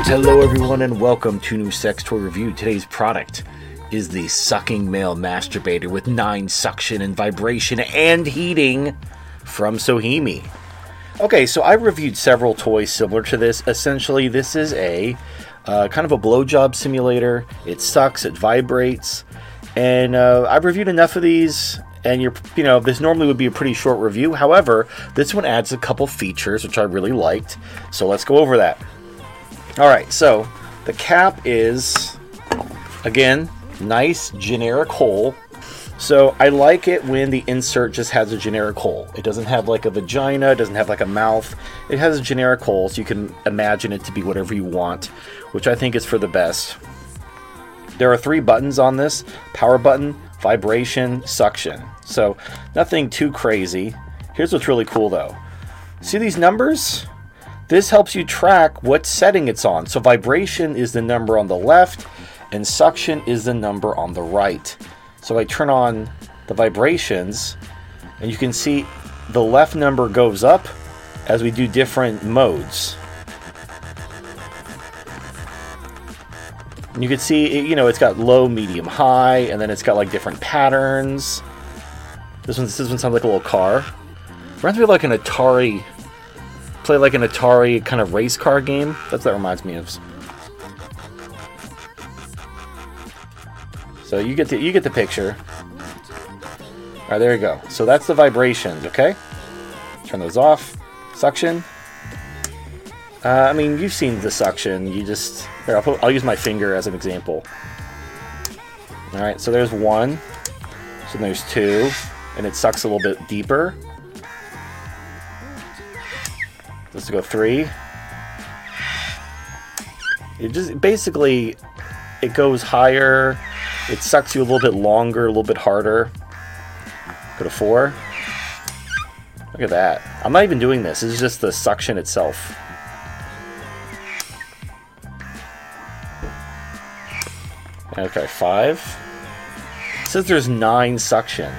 Hello everyone and welcome to New Sex Toy Review. Today's product is the Sucking Male Masturbator with 9 suction and vibration and heating from Sohimi. Okay, so I reviewed several toys similar to this. Essentially, this is a kind of a blowjob simulator. It sucks, it vibrates, and I've reviewed enough of these. And this normally would be a pretty short review. However, this one adds a couple features which I really liked. So let's go over that. Alright, so the cap is, again, nice generic hole. So I like it when the insert just has a generic hole. It doesn't have like a vagina, it doesn't have like a mouth. It has a generic hole, so you can imagine it to be whatever you want, which I think is for the best. There are 3 buttons on this: power button, vibration, suction. So nothing too crazy. Here's what's really cool though. See these numbers? This helps you track what setting it's on. So vibration is the number on the left and suction is the number on the right. So I turn on the vibrations and you can see the left number goes up as we do different modes. And you can see, it's got low, medium, high, and then it's got like different patterns. This one sounds like a little car. Reminds me of like an Atari, kind of race car game. That's what that reminds me of. So you get the picture. All right, there you go. So that's the vibrations. Okay, turn those off. Suction. You've seen the suction. Here, I'll use my finger as an example. All right, so there's 1. So there's 2, and it sucks a little bit deeper. Let's go 3. It just basically it goes higher. It sucks you a little bit longer, a little bit harder. Go to 4. Look at that. I'm not even doing this. This is just the suction itself. Okay, 5. It says there's 9 suction.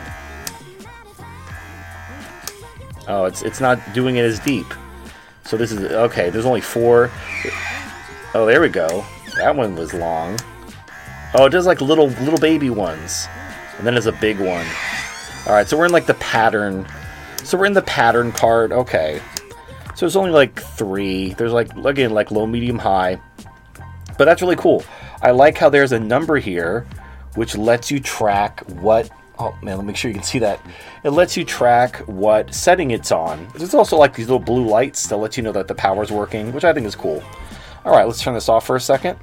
Oh, it's not doing it as deep. So this is okay. There's only 4. Oh, there we go. That one was long. Oh, it does like little baby ones, and then there's a big one. All right, so we're in like the pattern. So we're in the pattern part. Okay. So it's only like 3. There's like, again, like low, medium, high. But that's really cool. I like how there's a number here which lets you track what... Oh, man, let me make sure you can see that. It lets you track what setting it's on. There's also like these little blue lights that let you know that the power's working, which I think is cool. All right, let's turn this off for a second.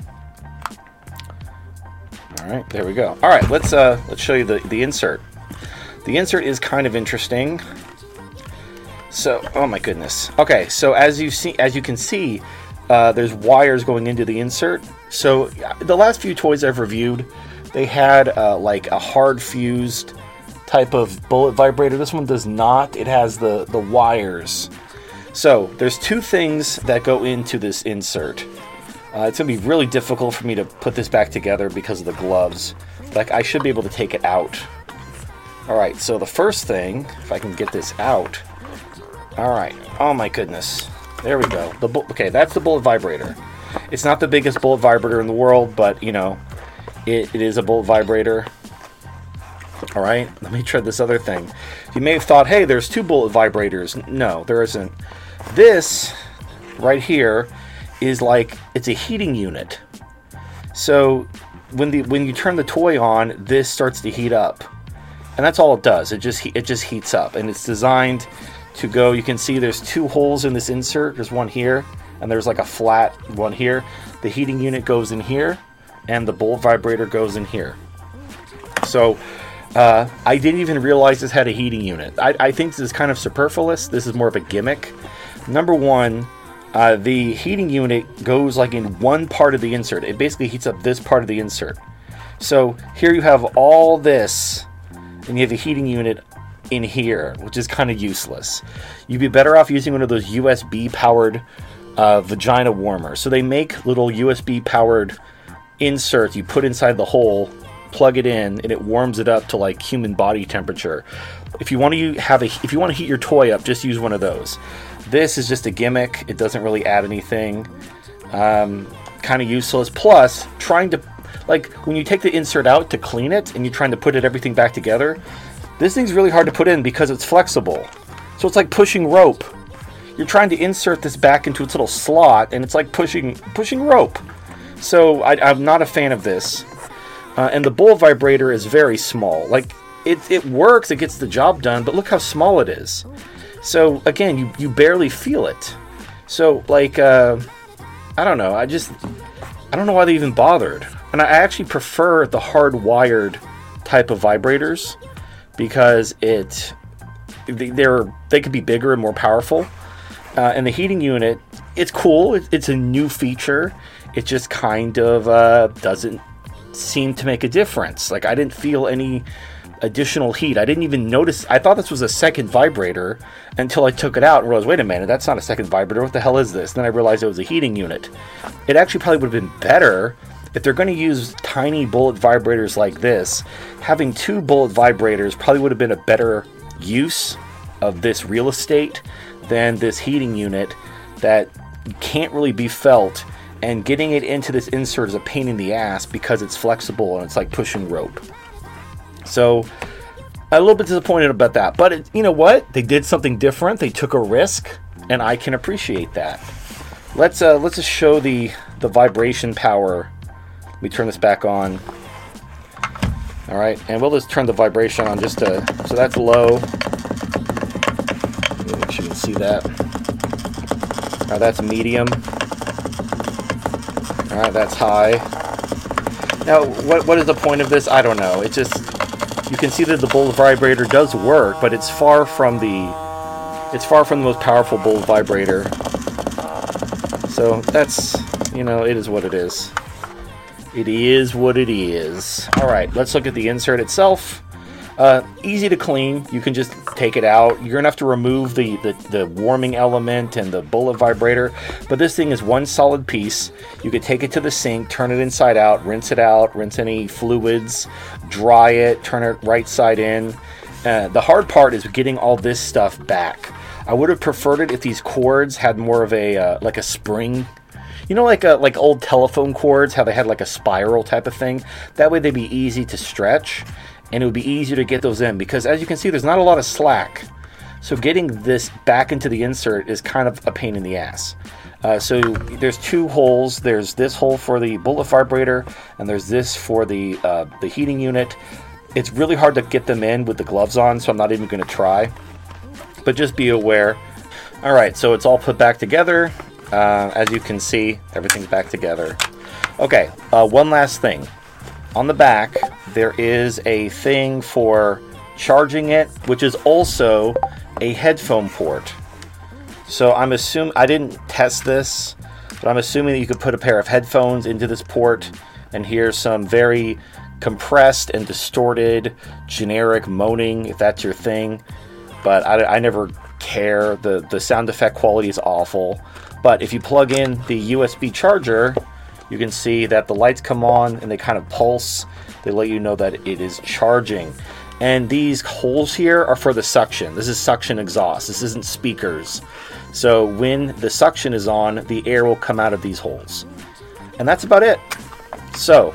All right, there we go. All right, let's show you the insert. The insert is kind of interesting. So, oh my goodness. Okay, so as you can see, there's wires going into the insert. So the last few toys I've reviewed, they had like a hard fused type of bullet vibrator. This one does not. It has the wires. So there's 2 things that go into this insert. It's going to be really difficult for me to put this back together because of the gloves. Like, I should be able to take it out. Alright, so the first thing, if I can get this out. Alright, oh my goodness. There we go. Okay, that's the bullet vibrator. It's not the biggest bullet vibrator in the world, but, it is a bullet vibrator. Alright, let me try this other thing. You may have thought, hey, there's 2 bullet vibrators. No, there isn't. This, right here, is like, it's a heating unit. So, when you turn the toy on, this starts to heat up. And that's all it does. It just heats up. And it's designed to go, you can see there's 2 holes in this insert. There's one here, and there's like a flat one here. The heating unit goes in here, and the bullet vibrator goes in here. So I didn't even realize this had a heating unit. I think this is kind of superfluous. This is more of a gimmick. Number 1, the heating unit goes like in one part of the insert. It basically heats up this part of the insert. So here you have all this, and you have a heating unit in here, which is kind of useless. You'd be better off using one of those USB powered vagina warmers. So they make little USB powered inserts you put inside the hole, plug it in, and it warms it up to like human body temperature. If you want to heat your toy up, just use one of those. This is just a gimmick. It doesn't really add anything. kind of useless. Plus, trying to, like, when you take the insert out to clean it and you're trying to put everything back together, this thing's really hard to put in because it's flexible. So it's like pushing rope. You're trying to insert this back into its little slot, and it's like pushing rope. So I'm not a fan of this. And the bowl vibrator is very small. Like, it works, it gets the job done, but look how small it is. So again, you barely feel it. So, like, I don't know. I don't know why they even bothered. And I actually prefer the hardwired type of vibrators because they could be bigger and more powerful. And the heating unit, it's cool. It's a new feature. It just kind of doesn't seem to make a difference. Like, I didn't feel any additional heat. I didn't even notice. I thought this was a second vibrator until I took it out and realized, wait a minute, that's not a second vibrator. What the hell is this? Then I realized it was a heating unit. It actually probably would have been better if they're going to use tiny bullet vibrators like this. Having 2 bullet vibrators probably would have been a better use of this real estate than this heating unit that can't really be felt, and getting it into this insert is a pain in the ass because it's flexible and it's like pushing rope. So a little bit disappointed about that, but you know what? They did something different. They took a risk, and I can appreciate that. Let's just show the vibration power. Let me turn this back on. All right, and we'll just turn the vibration on just so that's low. Make sure you can see that. All right, that's medium. All right, that's high. Now, what is the point of this? I don't know. It just, you can see that the bowl vibrator does work, but it's far from the most powerful bowl vibrator. So that's, it is what it is. It is what it is. All right, let's look at the insert itself. Easy to clean. You can just take it out. You're gonna have to remove the warming element and the bullet vibrator, but this thing is one solid piece. You could take it to the sink, turn it inside out, rinse any fluids, dry it, turn it right side in. The hard part is getting all this stuff back. I would have preferred it if these cords had more of a like a spring. Like old telephone cords, how they had like a spiral type of thing. That way they'd be easy to stretch, and it would be easier to get those in, because as you can see, there's not a lot of slack. So getting this back into the insert is kind of a pain in the ass. So there's 2 holes. There's this hole for the bullet vibrator, and there's this for the heating unit. It's really hard to get them in with the gloves on, so I'm not even going to try. But just be aware. All right, so it's all put back together. As you can see, everything's back together. Okay, one last thing. On the back, there is a thing for charging it, which is also a headphone port. So I'm assuming, I didn't test this, but I'm assuming that you could put a pair of headphones into this port and hear some very compressed and distorted generic moaning, if that's your thing. But I never care. The sound effect quality is awful. But if you plug in the USB charger, you can see that the lights come on and they kind of pulse. They let you know that it is charging. And these holes here are for the suction. This is suction exhaust. This isn't speakers. So when the suction is on, the air will come out of these holes. And that's about it. So,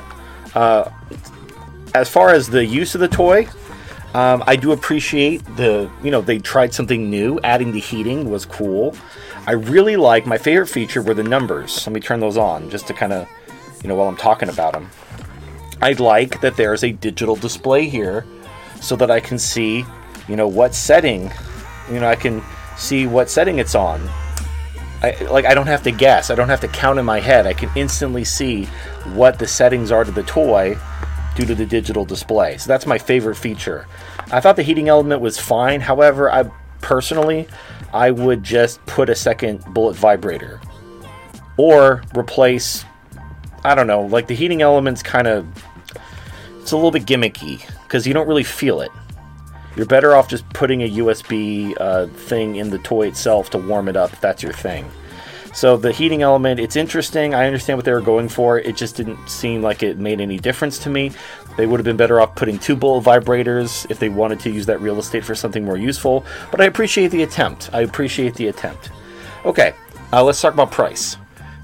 as far as the use of the toy, I do appreciate they tried something new. Adding the heating was cool. I really like, my favorite feature were the numbers. Let me turn those on just to kind of, while I'm talking about them. I like that there's a digital display here so that I can see, what setting, I can see what setting it's on. I don't have to guess. I don't have to count in my head. I can instantly see what the settings are to the toy due to the digital display. So that's my favorite feature. I thought the heating element was fine. However, I would just put a second bullet vibrator or replace, I don't know, like the heating element's it's a little bit gimmicky because you don't really feel it. You're better off just putting a USB thing in the toy itself to warm it up if that's your thing. So the heating element, it's interesting. I understand what they were going for. It just didn't seem like it made any difference to me. They would have been better off putting 2 bullet vibrators if they wanted to use that real estate for something more useful. But I appreciate the attempt. Okay, let's talk about price.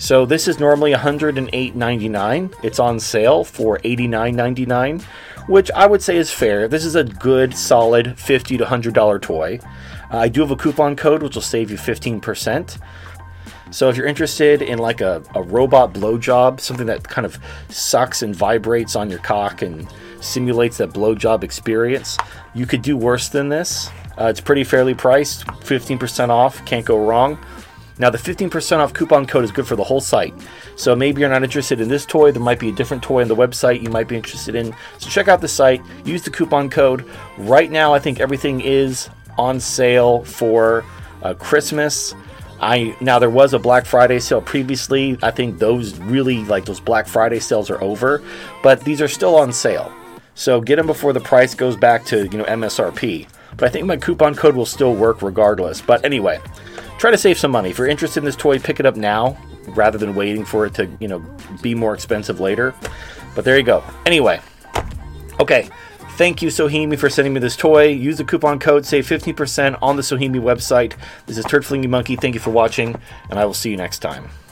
So this is normally $108.99. It's on sale for $89.99, which I would say is fair. This is a good, solid $50 to $100 toy. I do have a coupon code which will save you 15%. So if you're interested in like a robot blowjob, something that kind of sucks and vibrates on your cock and simulates that blowjob experience, you could do worse than this. It's pretty fairly priced, 15% off, can't go wrong. Now the 15% off coupon code is good for the whole site. So maybe you're not interested in this toy, there might be a different toy on the website you might be interested in. So check out the site, use the coupon code. Right now I think everything is on sale for Christmas. Now there was a Black Friday sale previously. I think those Black Friday sales are over, but these are still on sale. So get them before the price goes back to MSRP. But I think my coupon code will still work regardless. But anyway, try to save some money. If you're interested in this toy, pick it up now rather than waiting for it to be more expensive later. But there you go. Anyway, okay. Thank you, Sohimi, for sending me this toy. Use the coupon code, save 15% on the Sohimi website. This is Turd Flinging Monkey. Thank you for watching, and I will see you next time.